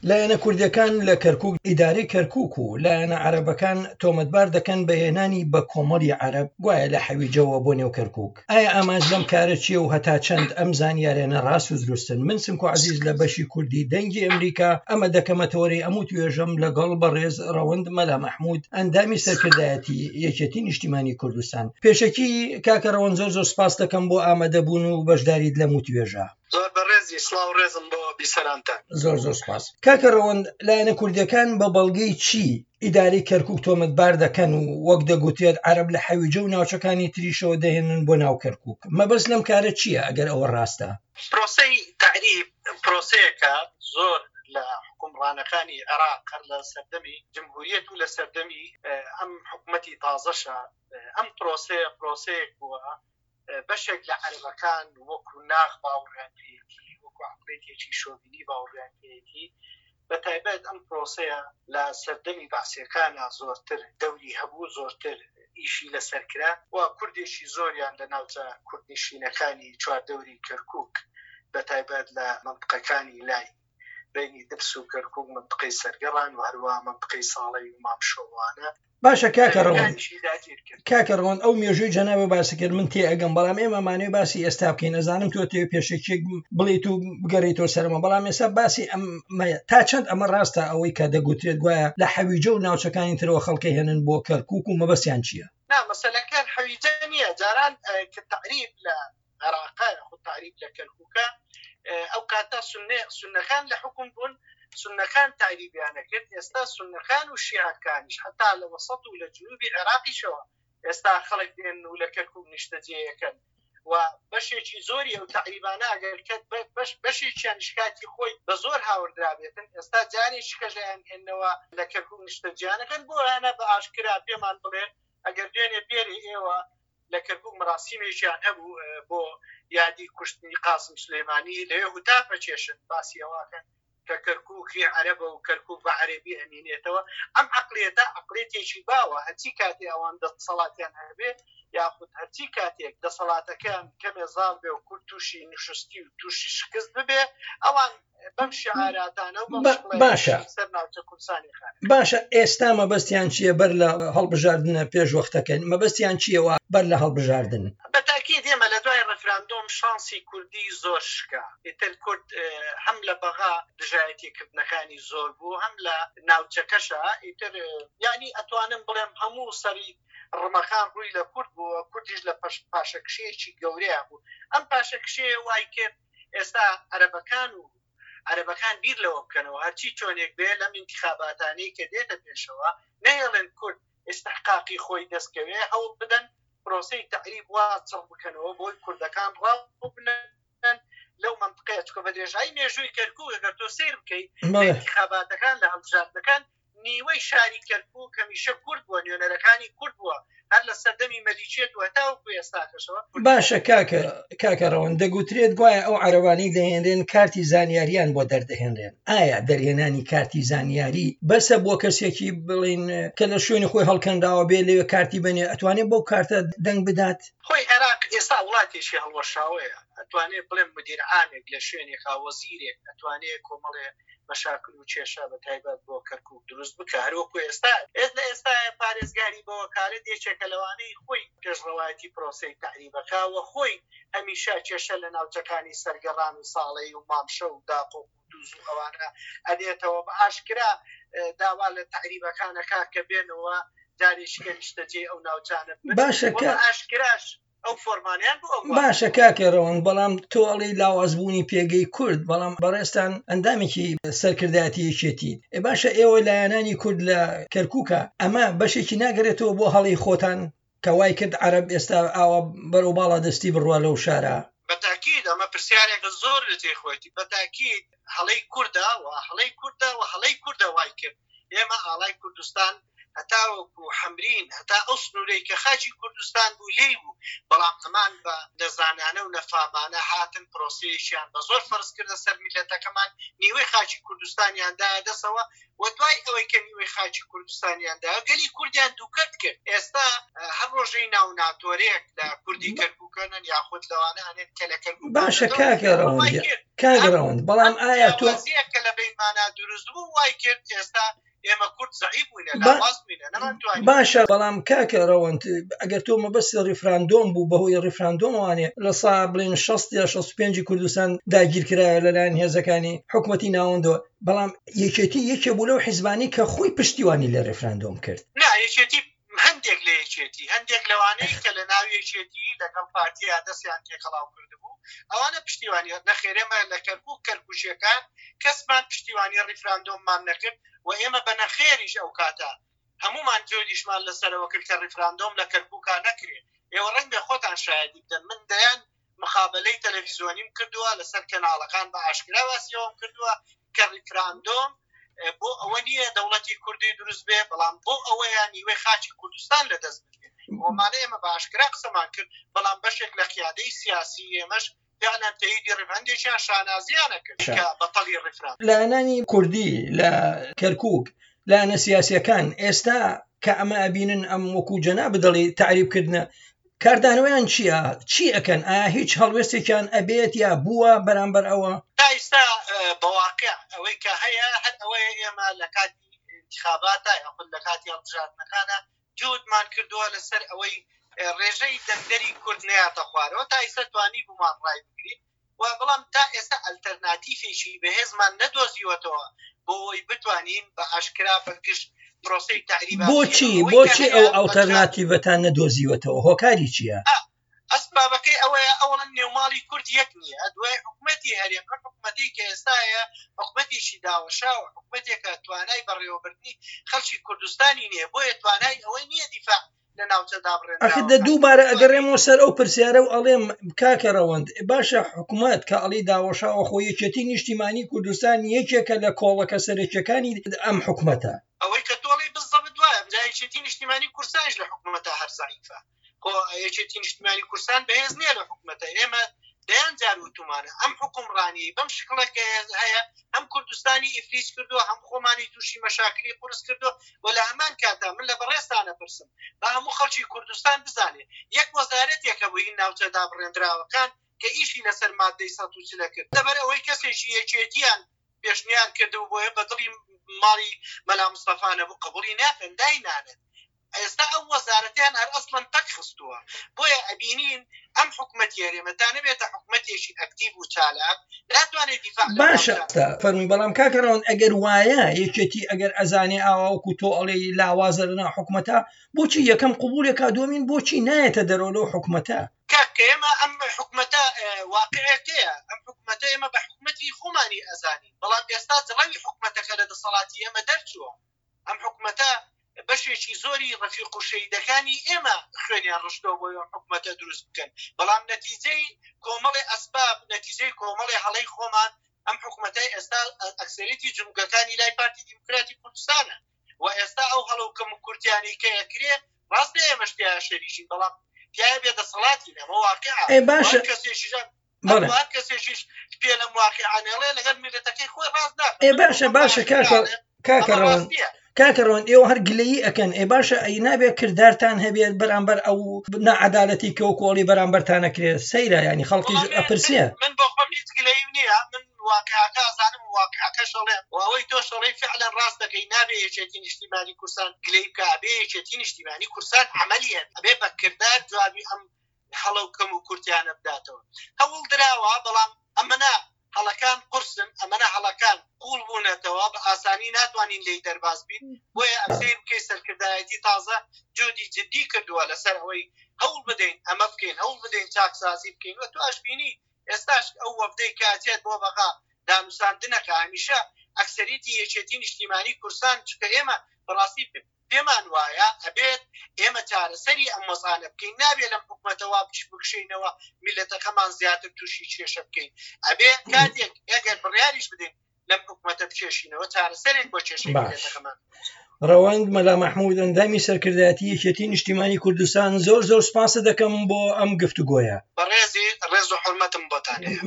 لایەنە کوردیەکان لە کەرکووک ئیدارەی کەرکووک و لایەنە عەرەبەکان تۆمەتبار دەکەن بە هێنانی بە کۆمەڵی عەرەب گوایە لە حەویجەوە بۆ نێو کەرکووک. ئایا ئاماژ لەم کارە چییە و هەتا چەند ئەم زانیاریانە ڕاست و دروستن؟ من سمکو عەزیز لە بەشی کوردی دەنگی ئەمریکا ئەمە دەکەمەتەوەری هەموو توێژەم لەگەڵ بەڕێز ڕەوەند مەلا مەحموود ئەندامی سەرکردایەتی یەکێتی نیشتیمانی کوردستان. پێشەکی کاکە ڕەوەند زۆر سوپاس دەکەم بۆ ئامادەبوون و بەشداریت لەم توێژە. زۆر بەڕێزی سڵاو ڕێزم بۆ بیسەرانتان. زۆر سوپاس. کاکە ڕەوەند لایەنە کوردیەکان بە بەڵگەی چی ئیدارەی کەرکووک تۆمەتبار دەکەن و وەک دەگوترێت عەرەب لە حەویجە و ناوچەکانی تریشەوە دەهێنن بۆ ناو کەرکووک؟ مەبەست لەم کارە چییە ئەگەر ئەوە ڕاستە؟ پرۆسەی تعریب پرۆسەیەکە زۆر لە حکومڕانەکانی عێراق لە سەردەمی جمهوریەت و لە سەردەمی ئەم حکومەتی تازەشە ئەم پرۆسەیەک بووە بەشێک لە عەرەبەکان وەکو ناغ باوەڕیانپێیەتی وەکو عەقڵێتێکی شۆڤینی باوەڕیانپێیەتی بە تایبەت ئەم پرۆسەیە لە سەردەمی بەعسیەکانە زۆرتر دەوری هەبوو زۆرتر ئیشی لەسەرکرا و کوردێکی زۆریان لە ناوچە کوردنشینەکانی چواردەوری کەرکووک بە تایبەت لە مەنطقەکانی لای بینی دبس و کەرکووک منطقەی سەرگەڕان و هەروە منطقەی ساڵەی و مامشۆوانە. باشە کاکە ڕەوەند ئەو مێژووی جەنابە باسی کرد من تێ ئەگەم بەڵام ئێمە مانوی باسی ئێستا بکەین ئەزانم تۆ تێ پێشێکێک بڵیت و بگەڕێتەوە سەرمە بەڵام ئێستا باسی تا چەند ئەمە ڕاستە ئەوەی کە دەگوترێت گوایە لە حەویجە و ناوچەکانی ترەوە خەڵکی هێنن بۆ کەرکووک و مەبەستیان چییە؟ مەسەلەکان حەویجە نییە جاران کە تعریب لە عێراقا خۆ تعریب لە کەرکووکە ئەو کاتە سونەکان لە حکوم بوون سنەکان تعریبیانە کرد ئێستا سنەکان و شیعەکانیش حتا لە وەسەط و لە جنوبی عێراقیشەوە ئێستا خەڵک دێن و لە کەرکووک نیشتەجێیەکەن و بەشێکی زۆری ئەو تعریبانە ئەگەر کەت بەشێکیان شکاتی خۆی بە زۆر هاوردرابێتن ئێستا جارێکی کەژیان هێنەوە لە کەرکووک نیشتەجیانەکەن بۆ هەنە بە ئاشکرا پێمان بڵێن ئەگەر دوێنێ بێری ئێوە لە کەرکووک مەراسیمێکیان هەبوو بۆ یادی کوشتنی قاسم سلێمانی لەوێ هوتا بەچێشن باسی ئەوەکەن کە کەرکووکی عەرەبە و کەرکووک بە عەرەبی ئەمینێتەوە ئەم عەقڵیەتە عەقڵێتێکی باوە هەرچی کاتێ ئەوان دەسەڵاتیان هەبێ یاخود هەرچی کاتێک دەسەڵاتەکان کەمێزان بێ و کورد تووشی نشستی و تووشی شکست ببێ ئەوان بەم شعاراتانە و باشە ئێستا مەبەستیان چییە بەر لە هەڵبژاردنە پێش وەختەکەن مەبەستیان چییەوە بەر لە هەڵبژاردن؟ بەتاکید ئێمە لە دوای ڕەفراندۆم شانسی کوردی زۆر شکا ئیتر کورد هەم لە بەغا دژایەتیکردنەکانی زۆر بوو هەم لە ناوچەکەشە ئیتر یعنی ئەتوانم بڵێم هەموو سەری ڕمەکان ڕووی لە کورد بووە کوردیش لە پاشەکشەیەکی گەورەیە بوو ئەم پاشەکشەیە وای کرد ئێستا عەرەبەکان بیر لەوە بکەنەوە هەرچی چۆنێک بێ لەم انتخاباتانەی کە دێتە پێشەوە نەیەڵێن کورد استحقاقی خۆی دەستکەوێ هەوڵ بدەن پرۆسەی تعریب واچڵ بکەنەوە بۆی کوردەکان ڕاو بنن لەو منطقەیە چکە بە درێژایی مێژووی کەرکووک ئەگەر تۆ سیر بکەیت انتخاباتەکان لە هەڵبژاردنەکان نیوەی شاری کەرکووک هەمیشە کورد بووە نوێنەرەکانی کورد بووە هەر لە سەردەمی مەلیکێت و هەتاوەکو ئێستاکەشەوە. باشە کاکە ڕەوەند دەگوترێت گوایە ئەو عەرەبانەی دەهێنرێن کارتی زانیاریان بۆ دەردەهێنرێن ئایا دەرهێنانی کارتی زانیاری بەسە بۆ کەسێکی بڵین کە لە شوێنی خۆی هەڵکەنداوە بێ لەوێ کارتی بنێ ئەتوانێت بۆ کارتە دەنگ بدات؟ خۆی عێراق ئێستا وڵاتێکی هەڵوەشاوەیە ئەتوانێت بڵێم مدیر عامێک لە شوێنێکا وەزیرێک ئەتوانێت کۆمەڵێ مەشاکل و کێشە بە تایبەت بۆ کەرکووک دروست بکە هەروەکو ئێستا پارێزگاری بۆ کارە دێچێکە لەوانەی خۆی پێشڕەوایەتی پرۆسەی تعریبەکە و خۆی هەمیشە کێشە لە ناوچەکانی سەرگەڕان و ساڵەی و مامشە و داقۆ و دووز و ئەوانە ئەدێتەوە بە ئاشکرا داوا لە تعریبەکانەکە کە بێنەوە جارێشکە نیشتەجێ ئەو ناوچانە باشەکە ئاشکراش ئەو فۆرمانیان باشە کاکە ڕەوەند بەڵام تۆڵی لاوازبوونی پێگەی کورد بەڵام بەڕێستان ئەندامێکی سەرکردایەتی یەکێتی باشە ئێوە لایەنانی کورد لە کەرکووکە ئەمە بەشێکی ناگەرێتەوە بۆ هەڵی خۆتان کە وای کرد عەرەب ئێستا ئاوا بەرەو باڵا دەستی بڕوا لەو شارە؟ بەتاکید ئەمە پرسیارێکە زۆر لە جێخۆیەتی بەتاکید هەڵەی کوردە و هەڵەی کوردە وای کرد ئێمە ئاڵای کوردستان هەتاوەکو حەمرین هەتا ئەو سنوورەی کە خاچی کوردستان بوو لێی بوو بە بەڵام ئەمان بە دەزانانە و نەفامانە هاتن پرۆسەیەشیان بە زۆر فەرز کردە سەر میلەتەکەمان نیوەی خاچی کوردستانیاندا دەسەوە و دوای ئەوەی کە نیوەی خاچی کوردستانیاندا گەلی کوردیان دووکەت کرد ئێستا هەر ڕۆژەی ناو ناتۆرێک لە کوردی کەرکووکەنن یاخود لەوانە هەنێت کە لە کەرکووک باشە کاگەڕەوەند بەڵام ئایا تۆ کە لە بینمانە دروست بوو وای کرد ئێستا ئێمە کورد زعیب بووینە لاواز بووینە نەمانتوانین. باشە بەڵام کاکەڕەوەند ئەگەر تۆ مەبەستی ڕیفراندۆم بوو بەهۆی ڕیفراندۆموانێ لە سا بڵێن 60 یا 65 کوردستان داگیرکرایە لەلایەن هێزەکانی حکوومەتی ناوەندەوە بەڵام یەکێتی یەکێ بوو لەو حیزبانی کە خۆی پشتیوانی لە ڕیفراندۆم کرد. نا یەکێتی هەندێک لە یەکێتی هەندێک لەوانەی کە لە ناو یەکێتی لەگەڵ پارتیا دەستیان تێکەڵاو کردبوو ئەوانە پشتیوانی نەخێرێمە لە کەرکووک کەرکووشیەکان کەسمان پشتیوانی ڕیفراندۆممان نەکرد و ئێمە بە نەخێریش ئەو کاتە هەمومان جۆدیشمان لەسەرەوە کرد کە ڕیفراندۆم لە کەرکووکا نەکرێت. ئێوە ڕەنگە خۆتان شایەدی بدەن من دەیان مخابەلەی تەلەڤیزیۆنیم کردووە لەسەر کەناڵەکان بە ئاشکرا واسیەوەم کردووە کە ڕیفراندۆم بۆ ئەوە نییە دەوڵەتی کوردی دروست بێ بەڵام بۆ ئەوەیان نیوەی خاچی کوردستان لەدەست بێت. ومانە ئێمە بە ئاشکرا قسەمان کرد بەڵام بەشێک لە قیادەی سیاسی ئێمەش فعلا تەییدی ڕیفراندێکیان شانازیانە کرد کە بەتەڵی ڕیفراند لایەنانی کوردی لە کەرکووک لایەنە سیاسیەکان ئێستا کە ئەمە ئەبینن ئەم وەکو جەناب بدەڵی تعریبکردنە کاردانەوەیان چییە؟ چی ئەکەن؟ ئایا هیچ هەڵوێستێکیان ئەبێت یا بووە بەرامبەر ئەوە؟ تا ئێستا بەواقع ئەوەی کە هەیە هەر ئەوەیە ئێمە لە کاتی انتخاباتە یاخود لە کاتی هەڵبژاردنەکانە جهودمان کردووە لەسەر ئەوەی ڕێژەی دەنگدەری کورد نەیاتە خوارەوە تا ئێستا توانی بوومان ڕای بگرین و بەڵام تا ئێستا ئەلتەرناتیڤێکی بەهێزمان نەدۆزیوەتەوە بۆ ئەوەی بتوانین بە ئاشکرا بەگشت پرۆسەی تعریبات. بۆچی ئەو ئەڵتەرناتیڤەتان نەدۆزیوەتەوە؟ هۆکاری چییە؟ ئەسبابەکەی ئەوەیە ئەوڵەن نێوماڵی کورد یەک نییە دوای حکومەتی هەرێم حکومەتی کە ئێستاە حکومەتێکی داوەشا و حکومەتێکە توانای بەڕێوەبردنی خەڵکی کوردستانی نییە بۆیە توانای ئەوەی نییە دیفاع لە ناوچەدا بڕێن. ئەخدە دووبارە ئەگەڕێمەوە سەر ئەو پرسیارە و ئەڵێم کاکەڕەوەند باشە حکوومەت کە ئەڵی داوەشاوە خۆ یەکێتی نیشتیمانی کوردستان یەکێکە لە کۆڵەکە سەرەکیەکانی ئەم حکوومەتە ئەوەی کە تۆڵی بزەبت دوایە یەکێتی نیشتیمانی کوردستانش لە حکوومەتە هەر زعیفە یەکێتی نیشتیمانی کوردستان بەهێز نییە لە حکوومەتە. ئێمە دەیان جار وتمانە ئەم حکومڕانی بەم شکڵەکە هەیە هەم کوردستانی ئیفلیس کردووە هەم خۆمانی تووشی مەشاکلی قورس کردو و لە هەمان کاتا من لە بەڕێستانە پرسم بە هەموو خەڵکی کوردستان بزانێ یەک وەزارەتێکە بۆ هین ناوچەدا بڕێنراوەکان کە ئیشی لەسەر مادەی 140 کرد لەبەر ئەوەی کەسێکی یەکێتیان پێشنیان کردو بۆیە بەدڵی ماڵی مەلا مستەفانە بوو قبوڵی ناکەن داینانێت. ئێستا ئەو وەزارەتیان هەر ئەسڵەن تەک خستووە بۆیە ئەبینین ئەم حکومەتی هەرێمەدا نەبێتە حکومەتێکی ئەکتیڤ و چالاک ناتوانێت دیفاع. باشە فەرمووی بەڵام کاکەڕەوەند ئەگەر وایە یەکێتی ئەگەر ئەزانێ ئاواوەکو تۆ ئەڵێ لاوازە لەناو حکومەتە بۆچی یەکەم قبولێکا دومین بۆچی نایەتە دەرەوە لەو حکومەتە؟ کاکە ئێمە ئەم حکومەتە واقعەتەیە ئەم حکومەتە ئێمە بە حکومەتی خۆمانی ئەزانین بەڵام ئێستا جڵاوی حکومەتەکە لە دەسەڵاتی ئێمە دەرچووە. ئەم حکومەتە بەشێکی زۆری ڕەفیق و شەیدەکانی ئێمە خوێنیان ڕشتەوە بۆ حکومەتە دروست بکەن بەڵام نەتیجەی کۆمەڵی ئەسباب نەتیجەی کۆمەڵی هەڵەی خۆمان ئەم حکومەتەی ئێستا ئەکسەریەتی جمهوریەتی لای پارتی دیموکراتی کوردستانە و ئێستا ئەو هەڵەوکەم و کورتیانی کە یەکرێ ڕاستە ئێمەش پیاە شەریشین بەڵام پیاە بێدەسەڵاتی ئەمە واقعە کەسێکیش پێ لەم واقعانێڵێ لەگەڵ میلەتەکەی خۆی ڕاست ناکات. باشە کاکەڕەوەند ئێوە هەر گلەیی ئەکەن باشە ئەی نابێت کردارتان هەبێت بەرامبەر ئەو نەعەدالەتی کە و کۆڵی بەرامبەرتانەکرێت سەیرە ینی خەڵکی ئەپرسیە. من بۆ خۆم هیچ گلەیی نییە من واقعەکە ئازانم واقعەکە شەڵێم و ئەوەی تۆ شەڵەی فعلا ڕاست دەکەی نابێت یەکێتی نیشتیمانی کوردستان گلەی بکە ئەبێ یەکێتی نیشتیمانی کوردستان عەمەلیە ئەبێ بە کردار جوابی ئەم هەڵەوکەم و کورتیانە بداتەوە. هەوڵ دراوە بەڵام ئەمەنا هەڵەکان قورسن ئەمەنە هەڵەکان قوڵ بوونەتەوە بە ئاسانی ناتوانین لی دەرباز بین بۆیە ئەمسەی بکەی سەرکردایەتی تازە جۆدی جدی کردووە لەسەر ئەوەی هەوڵ بدەین ئەمە بکەین هەوڵ بدەین چاکسازی بکەین و تو ئەشبینی ئێستاش ئەو وەفدەی کاتێت بۆ بەغا دانووساندنەکە هەمیشە ئەکسەریەتی یەکێتی نیشتیمانی کوردستان چکە ئێمە بەڕاستی پێمان وایە ئەبێت ئێمە چارەسەری ئەم مەزانە بکەین نابێت لەم حکومەتەوە بکشینەوە میلەتەکەمان زیاتر تووشی کێشە بکەین ئەبێ کاتێک ئەگەر بڕیاریش بدەین لەم حکومەتە بکێشینەوە چارەسەرێک بۆ کێشەی میلەتەکەمان. ڕەوەند مەلا مەحموود ئەندامی سەرکردایەتی یەکێتی نیشتیمانی کوردستان زۆر سوپاس دەکەم بۆ ئەم گفتوگۆیە بەڕێزی ڕێز و حورمەتم بۆتان هەیە